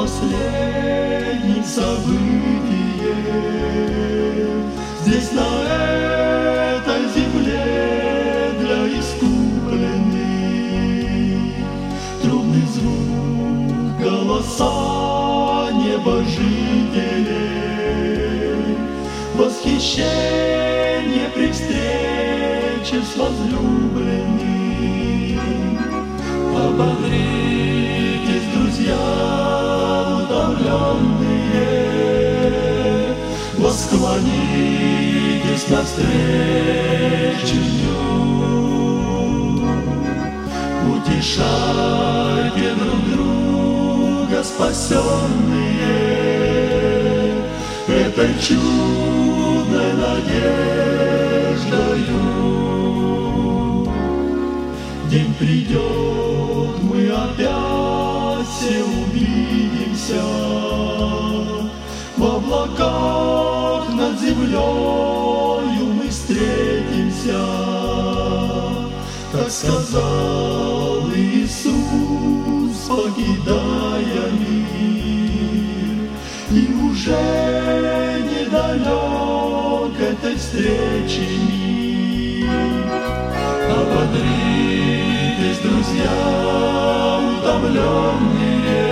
последним событием. Здесь, на этой земле, для искупленных трубный звук, голоса небожителей, восхищение при встрече с возлюбленным. Ободритесь, друзья утомленные, восклонитесь навстречу дню. Утешайте друг друга, спасенные, этой чудной надеждою. День придет, мы опять все увидимся, в облаках над землею мы встретимся. Так сказал Иисус, покидая мир, и уже недалек этой встречи мир. Ободритесь, друзья утомленные,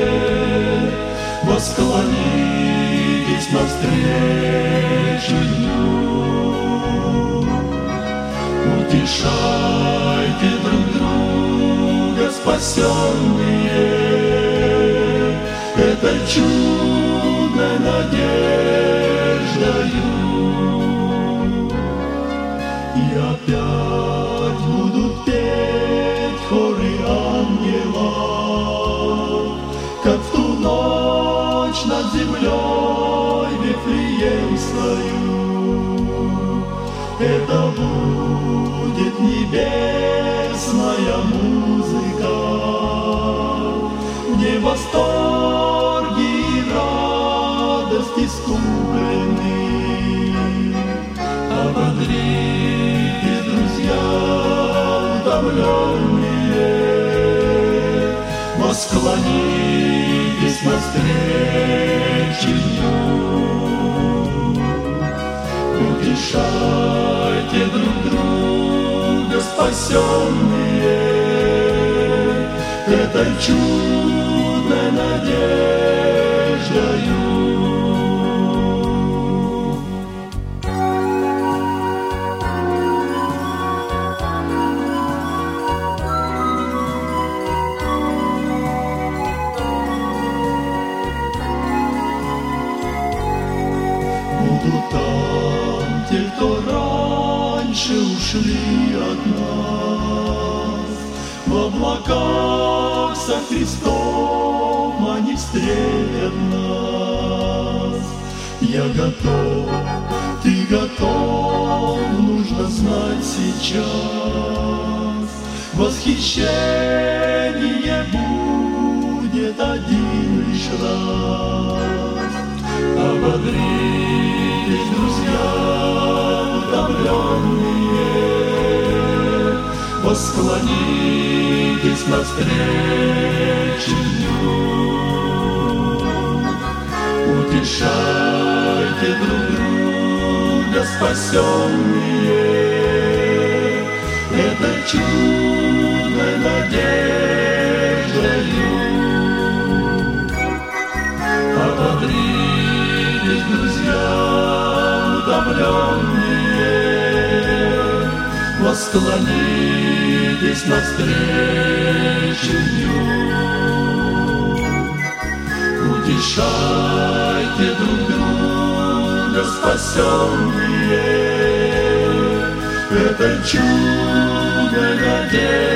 восклонитесь навстречу дню. Утешайте друг друга, спасенные, этой чудной надеждою. И опять будут петь хоры ангелов, как в ту ночь над землей Вифлеемскою. Это будет небесная музыка, где восторги и радость искуплены. Ободритесь, друзья утомленные, восклонитесь навстречу дню. Утешайте друг друга, спасенные, этой чудной надеждою. Будут там те, кто раньше ушли от нас, в облаках со Христом они встретят нас. Я готов, ты готов, нужно знать сейчас. Восхищение будет один лишь раз. Ободритесь, друзья утомленные, восклонитесь навстречу дню. Утешайте друг друга, спасенные, этой чудной надеждою. Ободритесь, друзья утомленные, восклонитесь навстречу дню. Утешайте друг друга, спасенные, этой чудной надеждой.